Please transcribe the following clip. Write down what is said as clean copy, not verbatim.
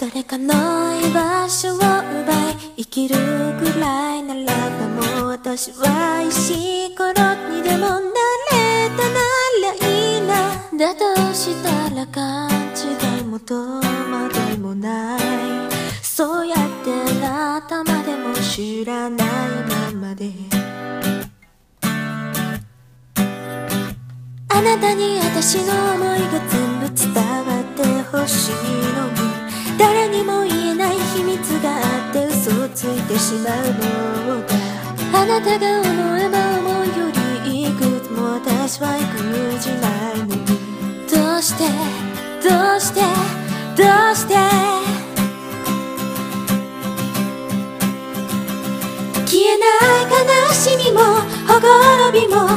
誰かの居場所を奪い生きるくらいならばもう私は石ころにでもなれたならいいな。だとしたら勘違いもとまでもない、そうやって頭でも知らないままであなたに私の想いが全部伝わってほしいのに、誰にも言えない秘密があって嘘をついてしまうのだ。あなたが思えば思うよりいくつも私は育児ないのに、どうしてどうしてどうして消えない悲しみもほころびも